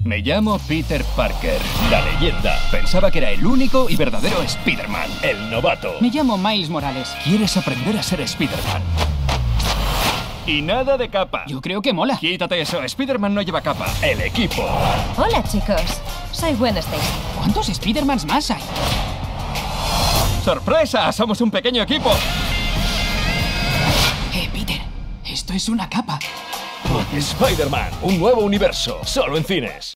Me llamo Peter Parker, la leyenda. Pensaba que era el único y verdadero Spider-Man, el novato. Me llamo Miles Morales. ¿Quieres aprender a ser Spider-Man? Y nada de capa. Yo creo que mola. Quítate eso, Spider-Man no lleva capa. El equipo. Hola, chicos. Soy Gwen Stacy. ¿Cuántos Spider-Mans más hay? ¡Sorpresa! ¡Somos un pequeño equipo! Peter, esto es una capa. Spider-Man, un nuevo universo, solo en cines.